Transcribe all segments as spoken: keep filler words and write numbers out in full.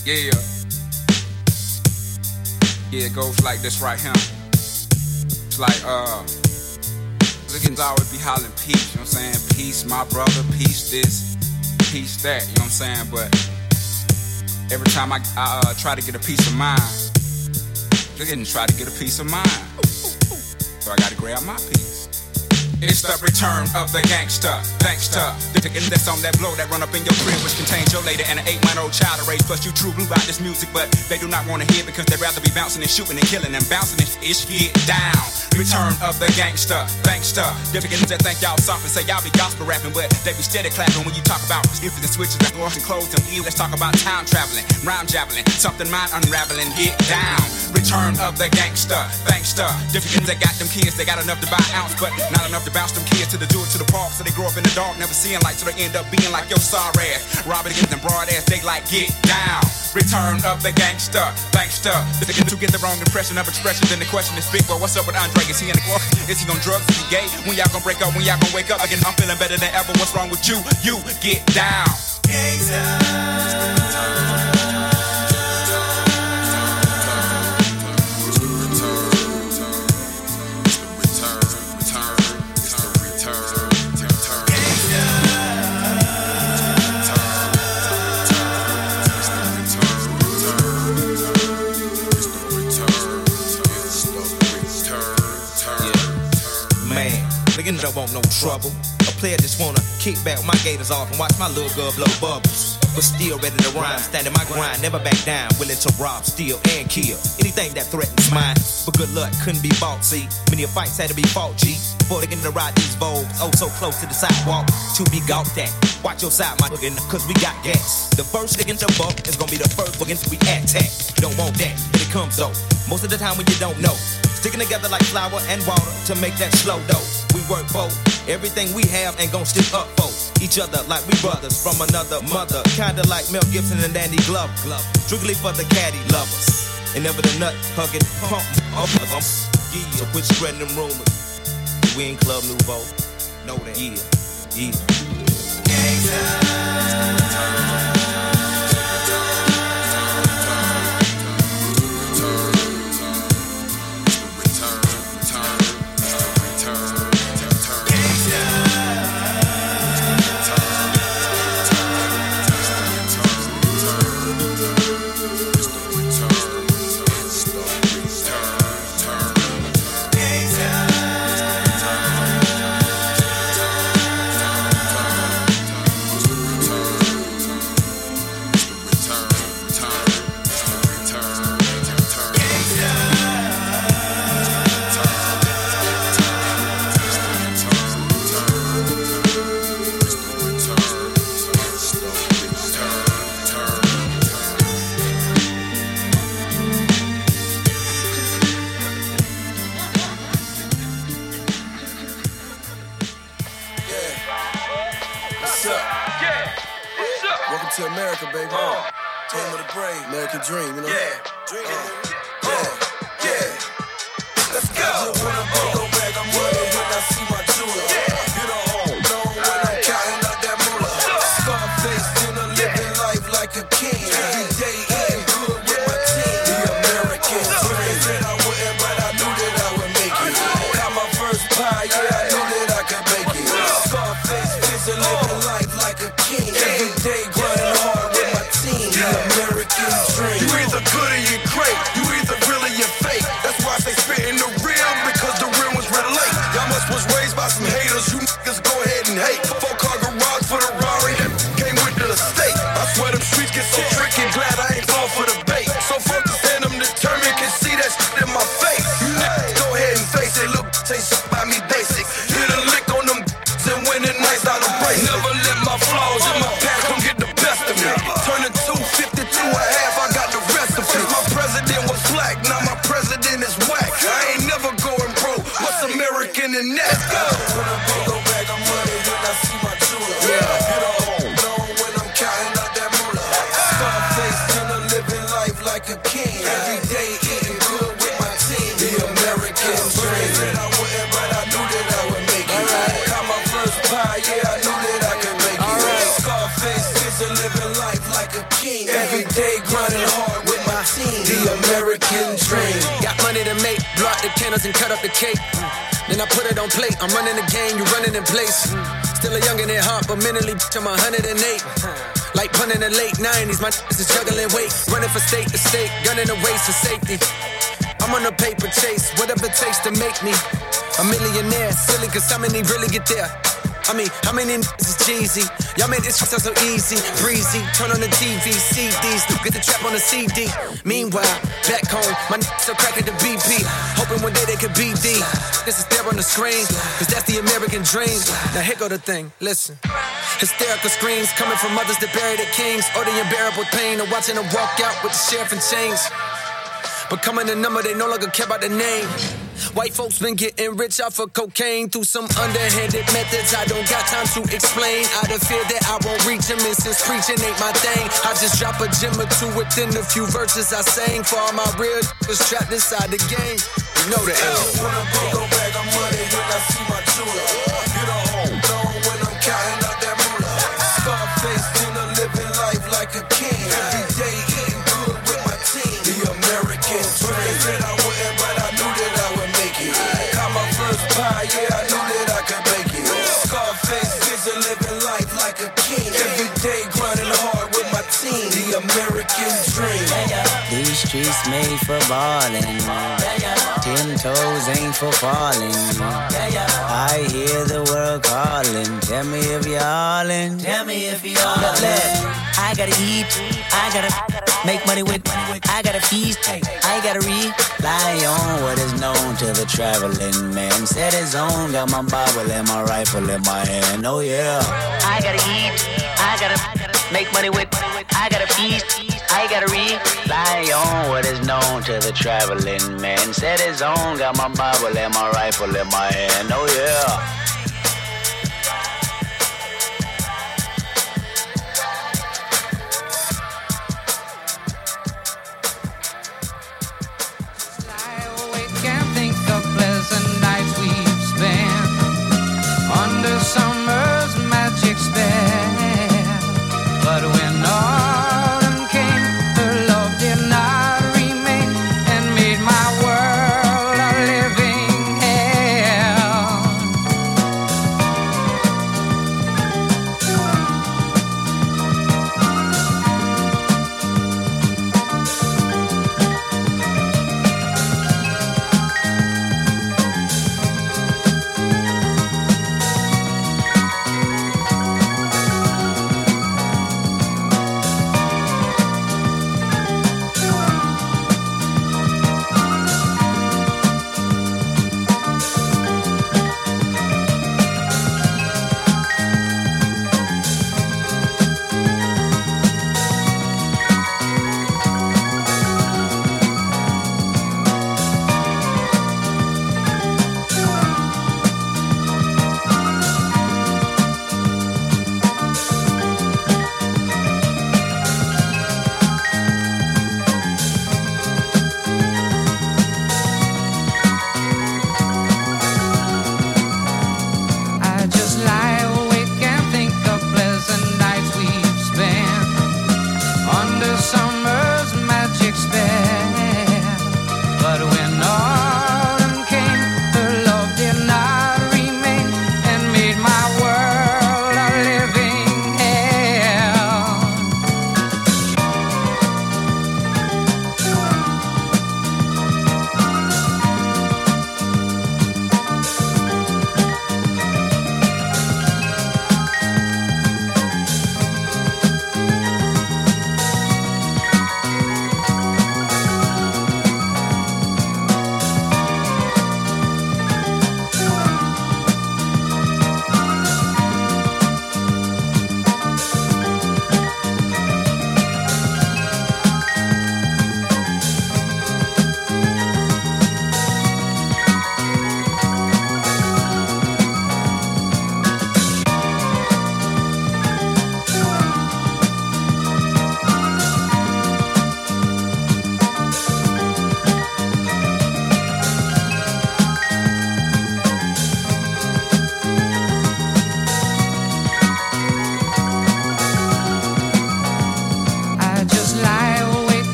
Yeah. Yeah, it goes like this right here. It's like, uh, Liggins always be hollering peace, you know what I'm saying? Peace, my brother, peace this, peace that, you know what I'm saying? But every time I, I uh, try to get a peace of mind, Liggins try to get a peace of mind. So I gotta grab my peace. It's the return of the gangster, gangster. The ticket that's on that blow that run up in your crib, which contains your lady and an eight-month-old child to raise. Plus you true blue about this music, but they do not want to hear because they'd rather be bouncing and shooting and killing and bouncing this ish. Get down. Return of the gangster, gangster. Difficult that think y'all soft and say y'all be gospel rapping, but they be steady clapping when you talk about skips and switches and doors and clothes and evil. Let's talk about time traveling, rhyme javelin, something mind unraveling. Get down. Return of the gangster, gangster. Difficult that got them kids, they got enough to buy an ounce, but not enough to bounce them kids to the do it to the park, so they grow up in the dark, never seeing light, so they end up being like your sorry ass. Robbing against them broad ass, they like get down. Return of the gangster, gangster. They get to get the wrong impression of expression, then the question is big, well, what's up with Andre? Is he in the club? Is he on drugs? Is he gay? When y'all gonna break up? When y'all gonna wake up? Again, I'm feeling better than ever. What's wrong with you? You get down. Gangster. Nigga don't want no trouble. A player just wanna kick back my gators off and watch my little girl blow bubbles. But still ready to rhyme, standing my grind, never back down, willing to rob, steal, and kill anything that threatens mine. But good luck couldn't be bought, see. Many fights had to be fought, G, before they get to ride these Vogues. Oh, so close to the sidewalk, to be gawked at. Watch your side, my nigga, cause we got gas. The first nigga to buck is gonna be the first against we attack. You don't want that, but it comes though. Most of the time when you don't know. Sticking together like flour and water to make that slow dough. We work both. Everything we have ain't gon' stick up for each other like we brothers from another mother. Kinda like Mel Gibson and Danny Glover. Strictly for the caddy lovers. And never the nut hugging pump of us. Yeah, so quit spreading them rumors. We in Club Nouveau. Know that. Yeah, yeah. Gangsta. To America, baby. Uh, Home of the brave. American dream, you know? Yeah. Dream. Uh, yeah. Yeah. Let's go. Just when I'm go back, I'm running when I see my jeweler. Yeah. You don't know when I'm counting up that moolah. Scarface in a living life like a king. Every day eating good with my team. The American dream. Said I wouldn't, but I knew that I would make it. Got my first pie, yeah, I knew that I could make it. Scarface is a living life like a king. Every day grinding hard with my team. The American dream. You either good or you great. You either real or you fake. That's why they spitting the real, because the real ones team. Every day grinding hard with my team. The American dream. Got money to make, blow out the candles and cut up the cake. Then I put it on plate. I'm running the game, you running in place. Still a youngin' at heart, but mentally I'm one hundred eight. Like punning the late nineties, my is juggling weight. Running for state to state, gunning the waist for safety. I'm on a paper chase, whatever it takes to make me a millionaire. Silly, cause how many really get there? I mean, how many niggas is cheesy? Y'all made this shit sound so easy, breezy. Turn on the T V, C Ds, get the trap on the C D. Meanwhile, back home, my niggas still cracking the B P. Hoping one day they could be D. This is there on the screen, cause that's the American dream. Now here go the thing, listen. Hysterical screams coming from mothers that bury their kings. Or the unbearable pain of watching them walk out with the sheriff in chains. Becoming a number, they no longer care about the name. White folks been getting rich off of cocaine through some underhanded methods I don't got time to explain. Out of fear that I won't reach them, and since preaching ain't my thing, I just drop a gem or two within the few verses I sang. For all my real niggas trapped inside the game. You know the L. When I go back, I'm money when I see my jeweler. Get a home, know when I'm counting out that moolah. Scarface, dinner, living life like a king. Every day eating good with my team. The American dream. Said I wouldn't, but I knew that I would make it. Got my first pie, yeah, I knew that I could make it. Scarface, vision, living life like a king. Every day grinding hard with my team. The American dream. These streets made for ballin'. Ten toes ain't for falling. I hear the world calling. Tell me if you're all in. Tell me if you're all in. I gotta eat. I gotta make money with. I gotta feast. I gotta rely on what is known to the traveling man. Set his own. Got my Bible and my rifle in my hand. Oh yeah. I gotta eat. I gotta make money with. I gotta feast. I gotta rely on what is known to the traveling man. Set his own, got my Bible and my rifle in my hand. Oh yeah.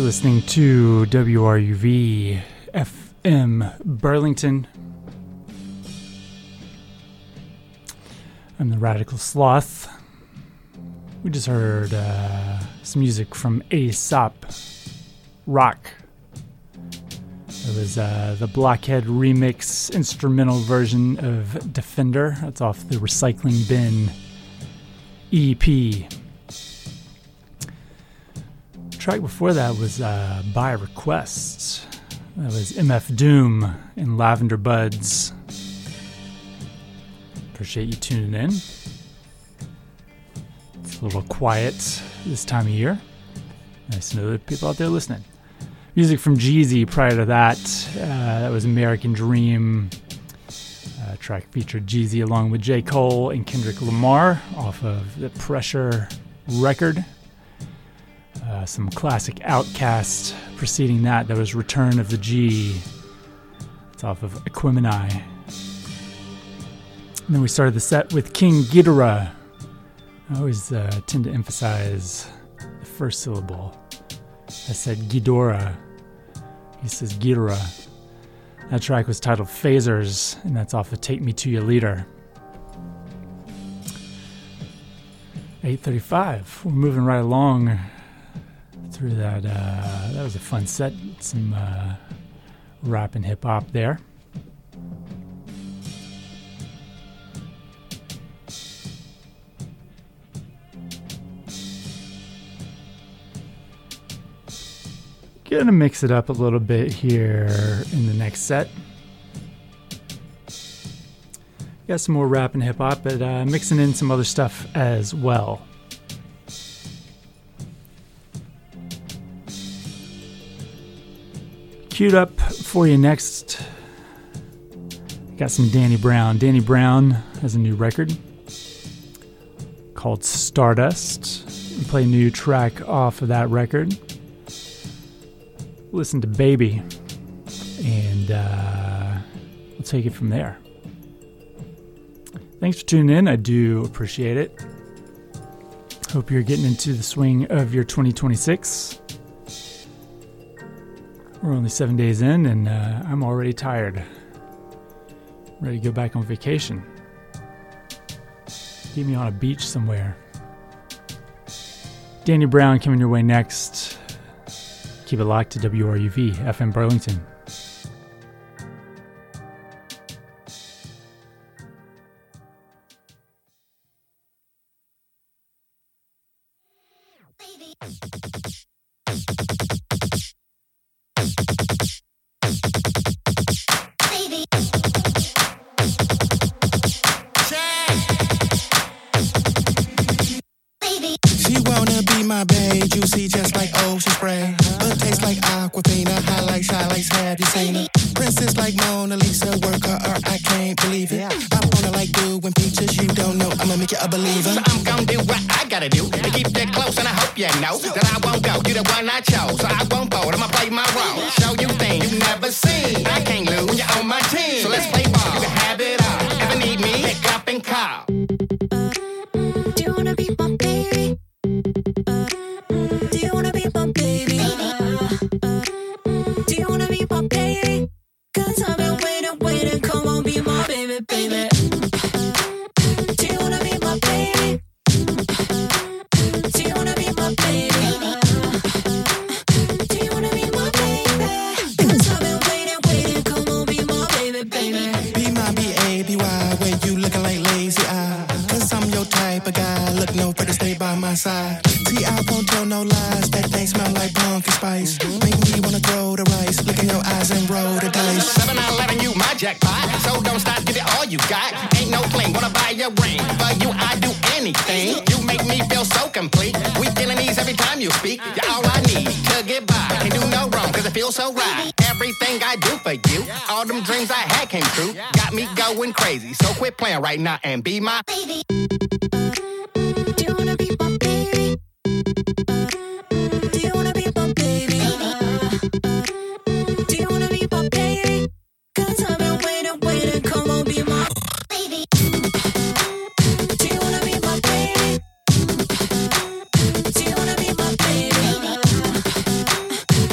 Listening to W R U V F M Burlington. I'm the Radical Sloth. We just heard uh, some music from Aesop Rock. It was uh, the Blockhead remix instrumental version of Defender. That's off the Recycling Bin E P. The track before that was uh, By Request. That was M F Doom and Lavender Buds. Appreciate you tuning in. It's a little quiet this time of year. Nice to know that people out there listening. Music from Jeezy prior to that. Uh, that was American Dream. Uh, track featured Jeezy along with J. Cole and Kendrick Lamar off of the Pressure record. Uh, some classic Outkast preceding that. That was Return of the G. It's off of Equimini. And then we started the set with King Ghidorah. I always uh, tend to emphasize the first syllable. I said Ghidorah. He says Ghidorah. That track was titled Phasers, and that's off of Take Me to Your Leader. eight thirty-five. We're moving right along through that. Uh, that was a fun set. Some uh, rap and hip hop there. Gonna mix it up a little bit here in the next set. Got some more rap and hip hop, but uh, mixing in some other stuff as well. Queued up for you next. Got some Danny Brown. Danny Brown has a new record called Stardust. We play a new track off of that record. Listen to Baby, and uh, we'll take it from there. Thanks for tuning in. I do appreciate it. Hope you're getting into the swing of your twenty twenty-six. We're only seven days in, and uh, I'm already tired. Ready to go back on vacation. Get me on a beach somewhere. Danny Brown coming your way next. Keep it locked to W R U V F M Burlington. She wanna be my babe, juicy just like ocean spray. But tastes like Aquafina, highlights, highlights, have you seen her? Princess like Mona Lisa, work her art, I can't believe it. I wanna like doing peaches, you don't know, I'ma make you a believer. So I'm gonna do what I gotta do to keep you close, and I hope you know that I won't go. You the one I chose, so I won't fold. I'ma play my role, show you things you never seen. I can't lose when you're on my team, so let's play ball. You can have it all. If you need me, pick up and call. Do you wanna be my baby? Do you wanna be my baby? Do you wanna be my baby? Cause I've been waiting, waiting, come on, be my baby, baby. Do you wanna be my baby? Do you wanna be my baby? Do you wanna be my baby? Cause I've been waiting, waiting, come on, be my baby, baby. Be my B A B Y, where you looking like lazy eye. Cause I'm your type of guy, look no further, stay by my side. See, I won't tell no lies, that thing smell like pumpkin spice. Make me wanna throw the rice, look in your eyes and roll the dice. Seven out eleven, you my jackpot. So don't stop, give it all you got. Ain't no fling, wanna buy a ring. For you, I do anything. You make me feel so complete. Weak in the knees every time you speak. You're all I need to get by. Can't do no wrong, cause it feels so right. Everything I do for you, all them dreams I had came true. Got me going crazy, so quit playing right now and be my baby. Do you wanna be my baby? Do you wanna be my baby? Do you wanna be my baby? Cause I've been waiting, waiting, come on, be my baby. Do you wanna be my baby? Do you wanna be my baby?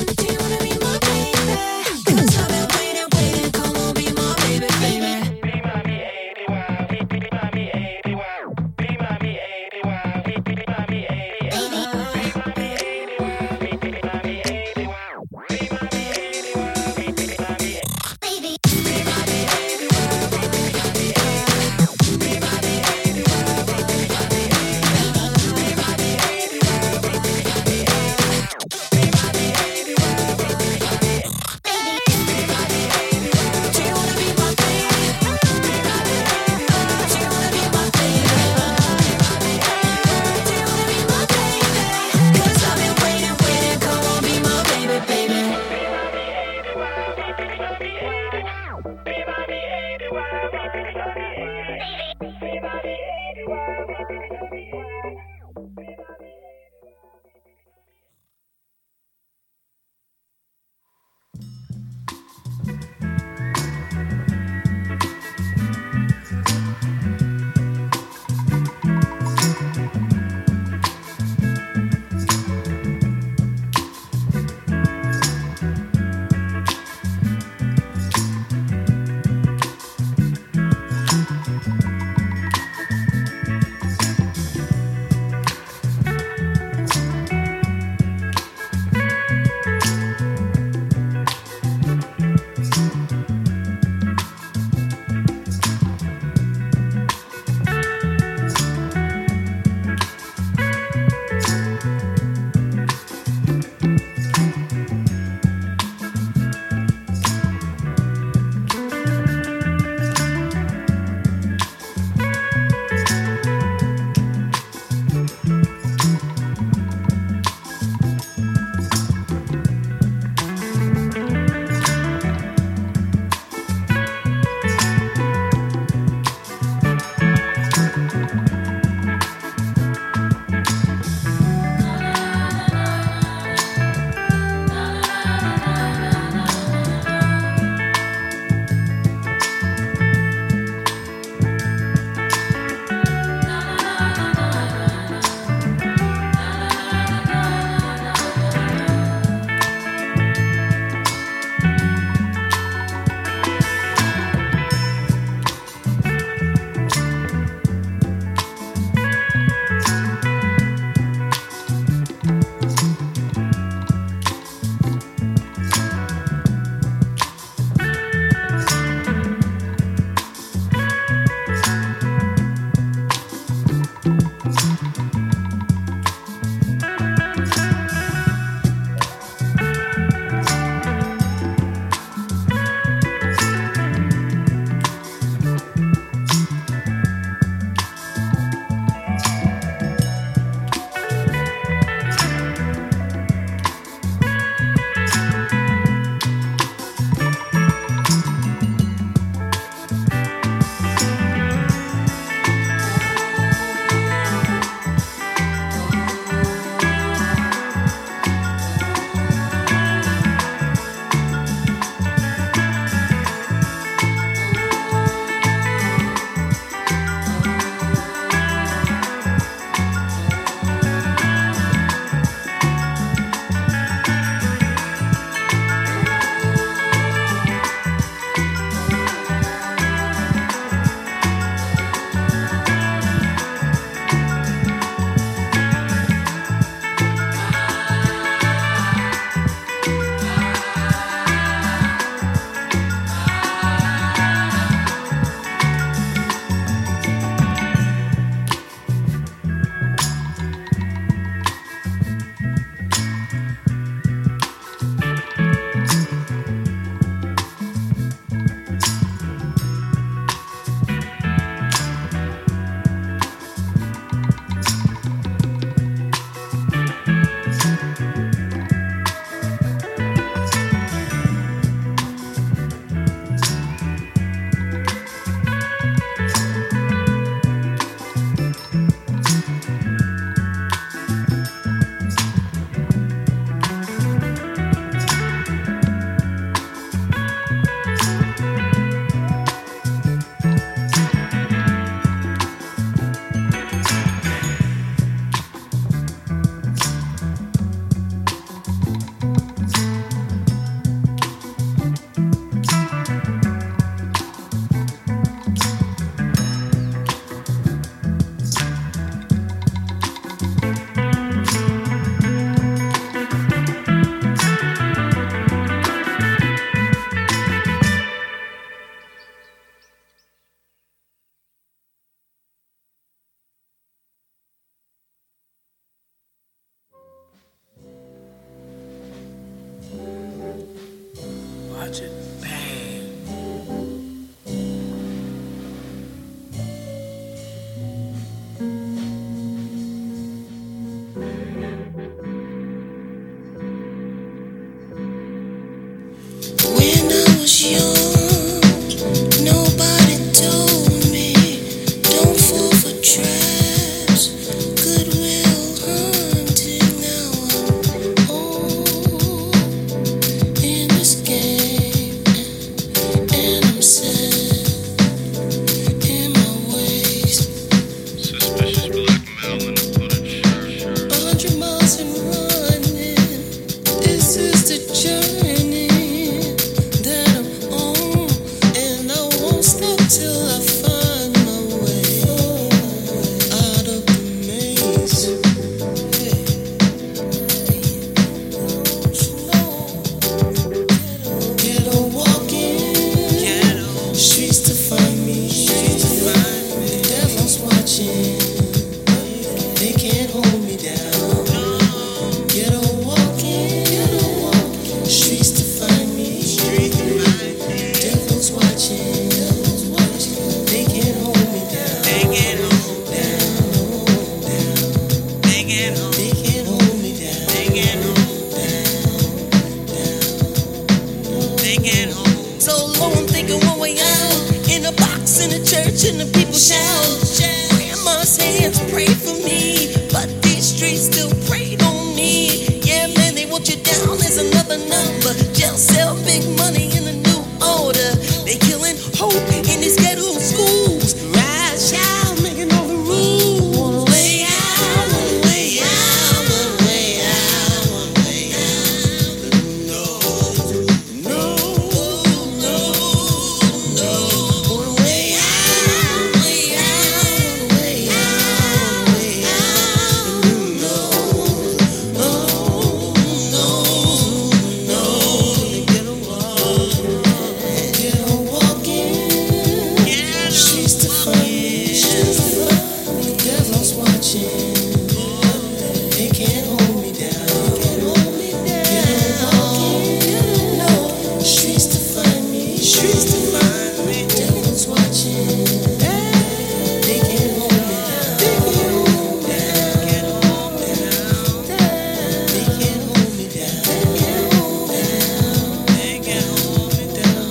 I'm thinking one way out. In a box, in a church, and the people shout. Grandma's hands pray for me, but these streets still prayed on me. Yeah, man, they want you down as another number. Jail cell, big money in a new order. They killing hope in these ghetto schools. Rise, shout, making all the rules. One way out, one way out, one way out, one way out. No, no, no, no. One way out, way out, way out, way out. No, no, no, no. Get a walk, get a walking. Streets to find, streets to find. The devil's watching. They can't hold me down. Can't hold me down. Get a walking. No, streets to find me. Streets to find me. The devil's watching. They can't hold me down. They can't hold me down. Can't hold me down. They can't hold me down. They can't hold me down. They can't hold me down.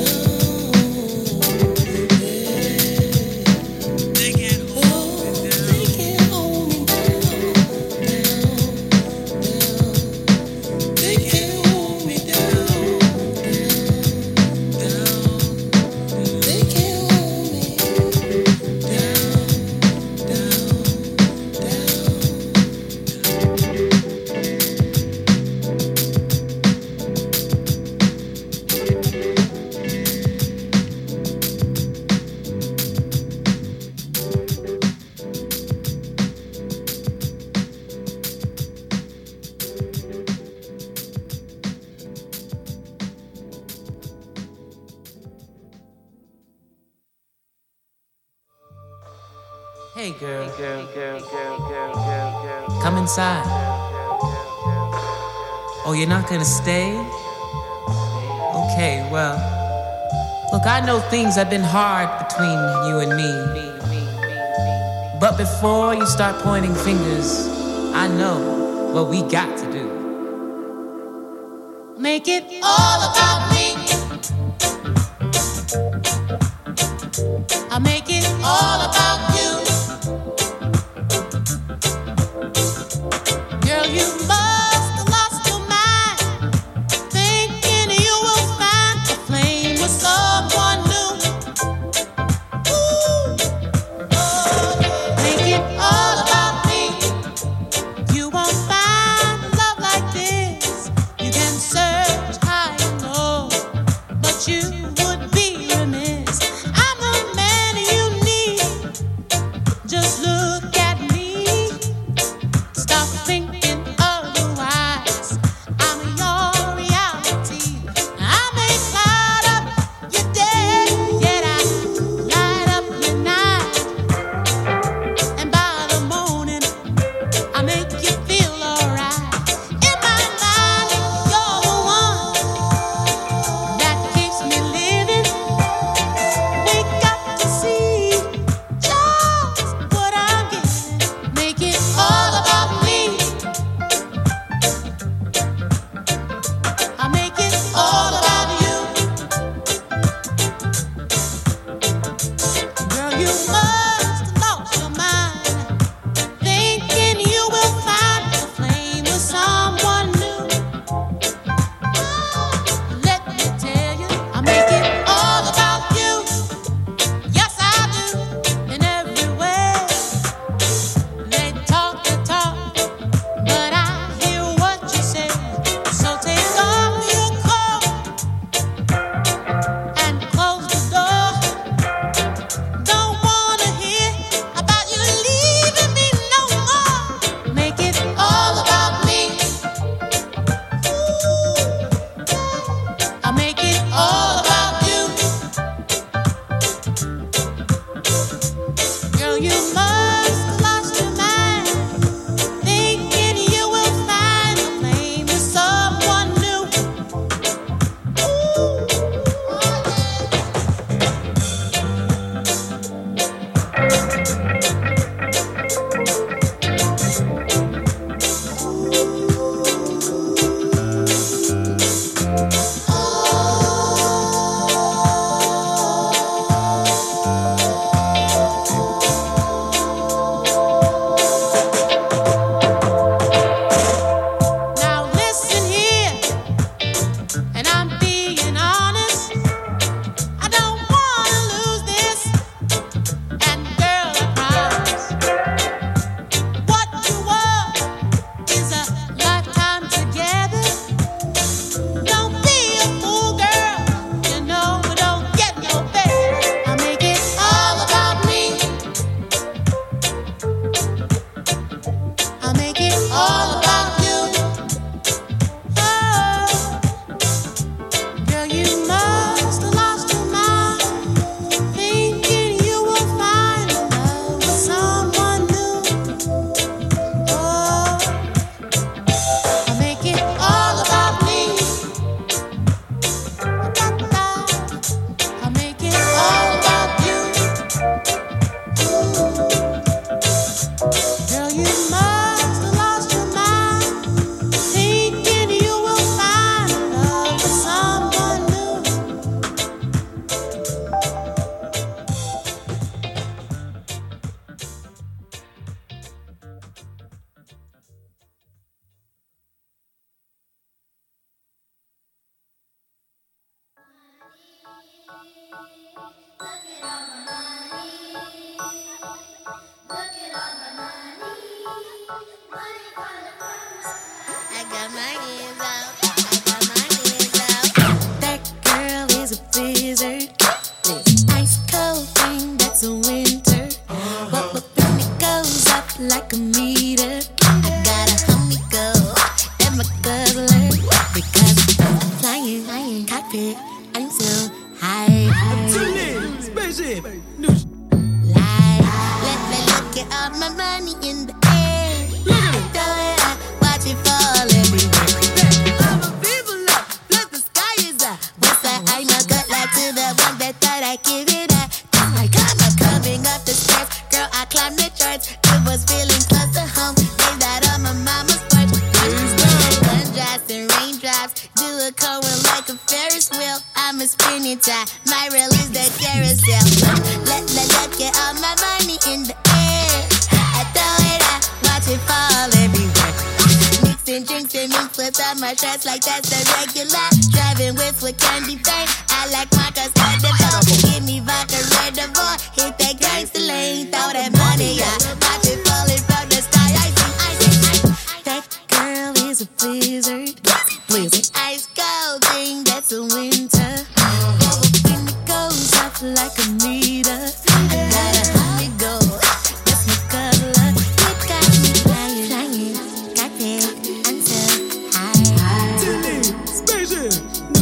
They can't hold me down. They can't hold me down. They can't hold me down. They can't hold me down. Hey girl, come inside. Oh, you're not gonna stay? Okay, well, look, I know things have been hard between you and me. But before you start pointing fingers, I know what we got to do. Make it all about me. I make it all about you. Girl, you must have lost your mind, thinking you will find a flame with someone new. Ooh, oh, make it all about me. You won't find a love like this. You can search high and low. I got my hands out. I got my hands out. That girl is a blizzard. This ice cold thing that's a winter. But when it goes up like a meter, I gotta help me go. And my guzzler. Because I'm flying, flying, cockpit. I'm so high. high. Spaceship. Lie. Let me look at all my money in the air. Throw it out, watch it fall everywhere. I'm a people up, plus the sky is up. What's that? I'm a good like to the one that thought I give it up. I come up coming up the stairs, girl. I climbed the charts. It was feeling close to home. Days that on my mama's porch. Gundrops and raindrops, do a curl like a Ferris wheel. I'm a spinning top. My reel is the carousel. Let me look at all my money in the air. I throw it out, watch it fall everywhere. Mixing drinks and mix with all my shots like that's a regular. Driving whips with candy paint. I like Marcus at the bar. Give me vodka, red the bar. Hit that gangster lane, throw that money out. Watch it falling from the sky. I see, I see, I see. That girl is a blizzard. Blizzard. Ice cold thing that's a winter. When it goes up like a meter, I gotta help me go. That's my color. You got me flying, flying, cockpit. I'm so high. Spaceship.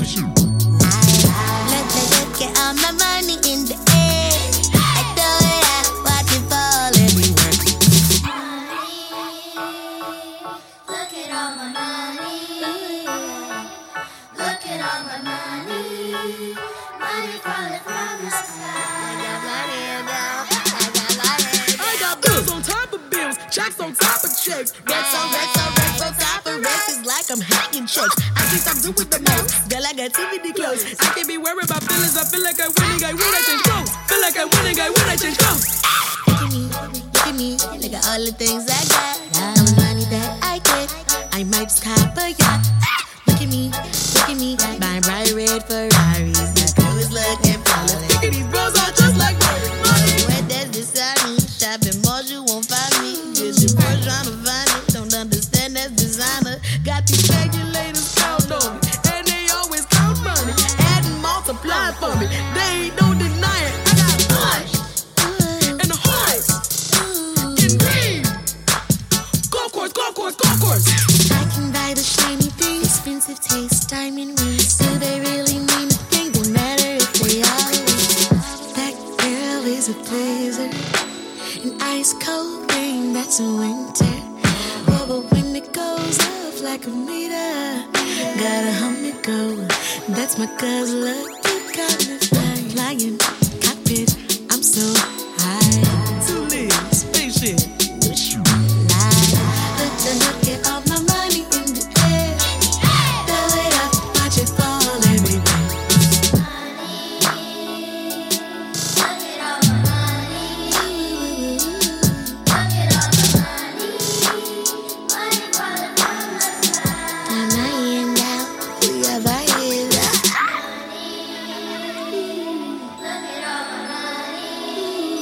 Let me look at all my money in the air. I throw it out, watch it fall everywhere. Look at all my money. Look at all my money. Money falling from the sky. I got my hand out. I got my hand out. I got bills on top of bills, checks on top of checks. Racks on racks on racks on top of racks. It's like I'm hanging checks. I think I'm doing the most. Girl, I got too many clothes. I can't be worried about feelings. I feel like I winning, I win, I change clothes. Feel like I winning, I win, I change clothes. Look at me, look at me. Look at all the things I got. All the money that I get. I might just cop a yacht. Look at me, look at me. Buying bright red Ferraris. That girl is looking flawless. Look at these girls are just like money. Where there's beside me. Shopping malls, you won't find me. Just your first trying to find it. Don't understand that's designer. Got these regulators count on me, and they always count money. Add and multiply for me. They don't deny it. I got punch and a horse in green. Golf course, golf course, golf course. I can buy the shiny things, expensive taste, diamond rings. Do they really mean a thing? They matter if they are. That girl is a blizzard, an ice cold thing that's a winter. Oh, but when it goes off like a meter, gotta help me go. That's my guzzler. You got me flying, flying, cockpit. I'm so high. To live, spaceship. Look at all my money in the air. Throw it up, watch it fall everywhere. Look at all my money. Look at all my money. Money falling from the sky. Got my hand out. We got my hand out. Look at all my money.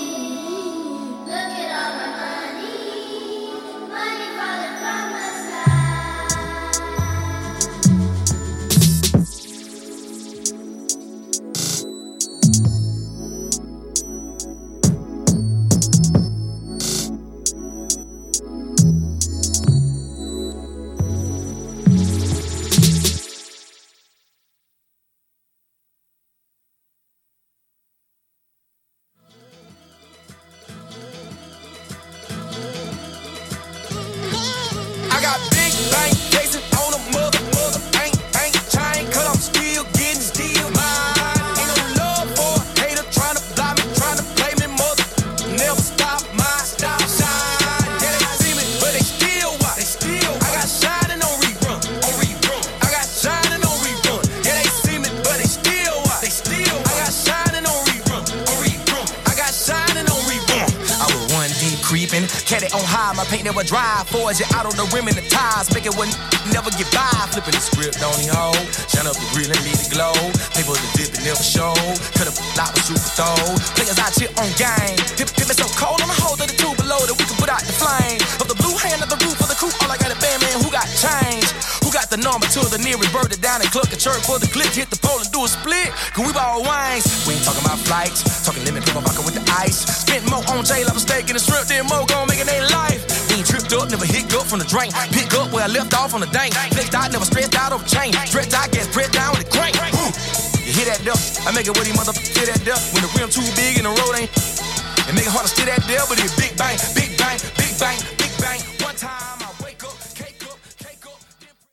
Caddy on high, my paint never dry. Forge it out on the rim and the tires. Make it one never get by. Flipping the script on the hoe. Shut up the grill and leave it glow. Paper the dip and never show. Cut up lot with super throw. Players out here on game. Hip hip it so cold on the hole of the two below that we can put out the flame. Of the blue hand of the roof of the coupe. All I got a band man who got change. Who got the number to the nearest bird it down and cluck a chirp for the click. Hit the pole and do a split. Cause we ball wings. We ain't talking about flights. Talking lemon pepper vodka with the ice. Spent more on J like a steak and a shrimp. Then more gon' make it their life. We ain't tripped up, never hit up from the drain. Pick up where I left off on the dank. Flexed out, never stressed out over chain. Stretched out, get pressed down with the crank. You hear that duck? I make it with these motherfuckers hear that duck. When the rim too big and the road ain't. It make it hard to steer that there, but it's big bang, big bang, big bang, big bang. One time I wake up, cake up, cake up.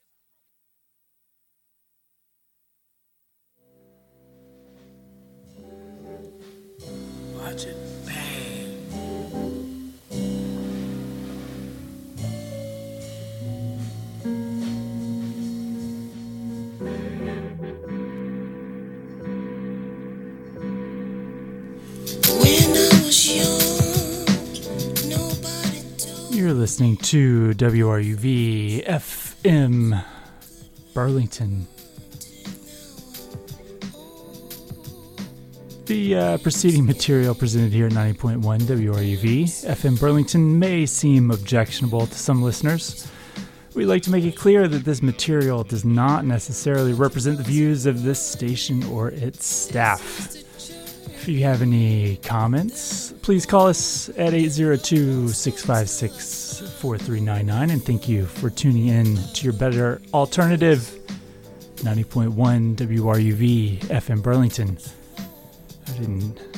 Watch it bang. When I was young, nobody told You're listening to W R U V F M Burlington. The uh, preceding material presented here at ninety point one W R U V F M Burlington may seem objectionable to some listeners. We'd like to make it clear that this material does not necessarily represent the views of this station or its staff. If you have any comments, please call us at eight zero two, six five six, four three nine nine, and thank you for tuning in to your better alternative, ninety point one W R U V F M Burlington. I didn't